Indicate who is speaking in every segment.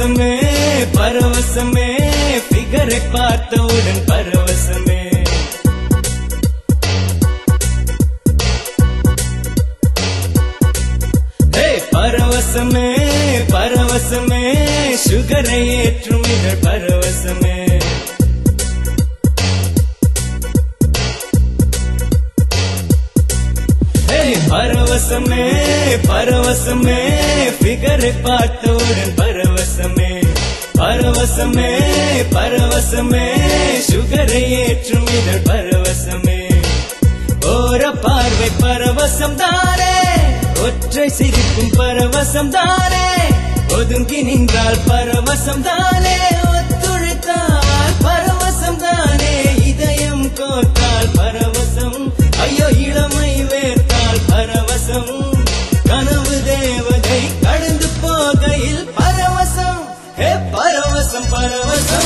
Speaker 1: பரவசமே பரவசமே ஃபிகரை பார்த்தவுடன் பரவசமே பரவசமே பரவசமே சுகரை ஏற்றும் இதழ் பரவசமே பரவசமே பரவசமே ஃபிகரை பார்த்தவுடன் பரவசமே பரவசமே பரவசமே சுகரை ஏற்றும் இதழ் பரவசமே ஓர பார்வை பரவசம் தானே ஒற்றை சிரிக்கும் பரவசம் தானே ஒதுங்கி நின்றால் பரவசம் தானே ஒத்துழைத்தால் பரவசம் தானே இதயம் கோர்த்தால் பரவசம் ஐயோ இளமை வேர்த்தால் பரவசம் கனவு தேவதை கடந்து போகையில் பரவசம் பரவசம் பரவசம்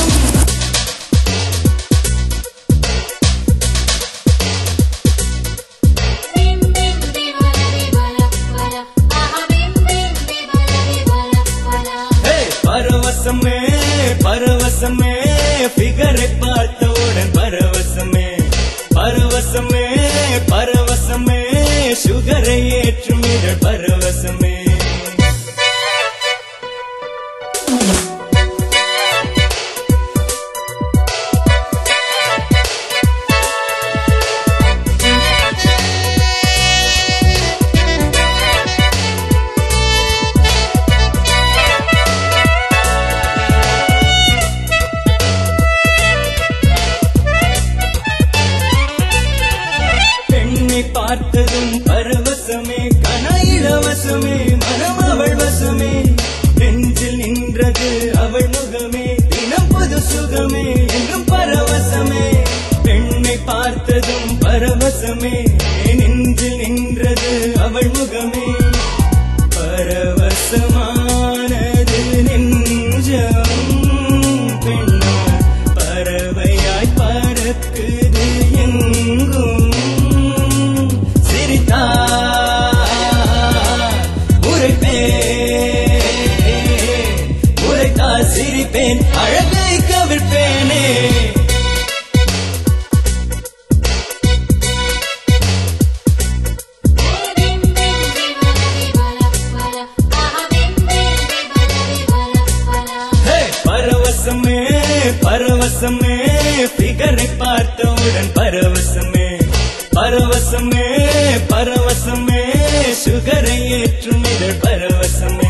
Speaker 1: பரவசமே பரவசமே ஃபிகரை பார்த்தவுடன் பரவசமே பரவசமே பரவசமே சுகரை ஏற்றும் இதழ் பரவசமே பார்த்ததும் பரவசமே கன இலவசமே மனம் அவள் வசமே நெஞ்சில் நின்றது அவள் முகமே தினம் புது சுகமே என்றும் பரவசமே பெண்ணை பார்த்ததும் பரவசமே நெஞ்சில் நின்றது அவள் முகமே பரவசமானது நெஞ்சம் பெண்ணால் பறவையாய் பறக்குது எங்கும் உரைத்தால் சிரிப்பேன் அழகை கவிழ்ப்பேனே பரவசமே பரவசமே ஃபிகரை பார்த்தவுடன் பரவசமே பரவசமே பரவசமே சுகரை ஏற்றும் இதழ் பரவசமே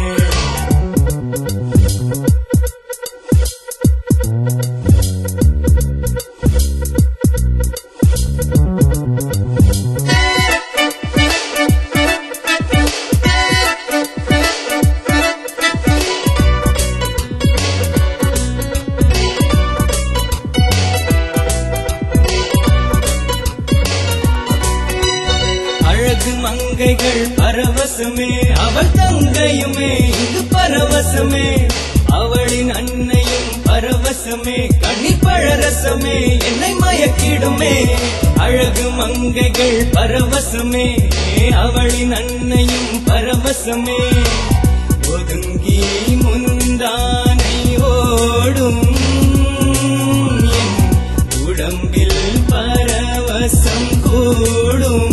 Speaker 1: மங்கைகள் பரவசமே அவள் தங்கையுமே இது பரவசமே அவளின் அன்னையும் பரவசமே கனிப்பழரசமே என்னை மயக்கிடுமே அழகு மங்கைகள் பரவசமே அவளின் அன்னையும் பரவசமே ஒதுங்கி முந்தானை ஓடும் என் உடம்பில் பரவசம் கூடும்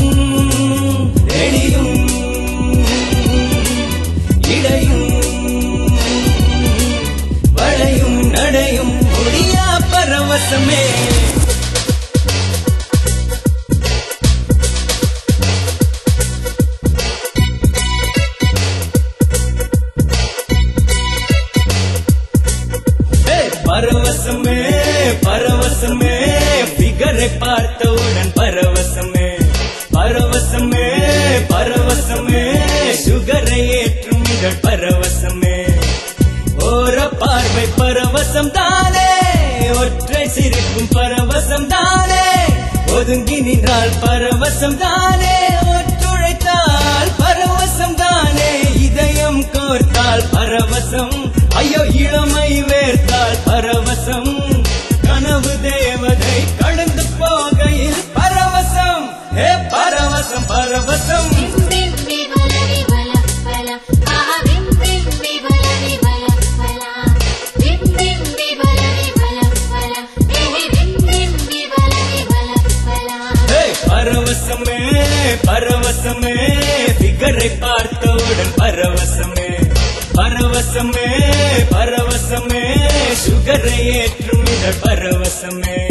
Speaker 1: வளையும் நடையும் முடியா பரவசமே பரவசமே பரவசமே ஃபிகரை பார்த்தவுடன் பரவசமே பரவசமே பரவசமே சுகரை ஏற்றும் இதழ் பரவசமே ஓர பார்வை பரவசம் தானே ஒற்றை சிரிக்கும் பரவசம் தானே ஒதுங்கி நின்றால் பரவசம் தானே ஒத்துழைத்தால் பரவசம் தானே இதயம் கோர்த்தால் பரவசம் ஐயோ இளமை வேர்த்தால் பரவசம் கனவு தேவதை கடந்து போகையில் பரவசம் பரவசம் பரவசம்
Speaker 2: Bim bim bim bala bala, ah bim bim bim bala bala bala.
Speaker 1: சுகரை பார்த்தவுடன் பரவசமே பரவசமே பரவசமே சுகரை ஏற்றும் இதழ் பரவசமே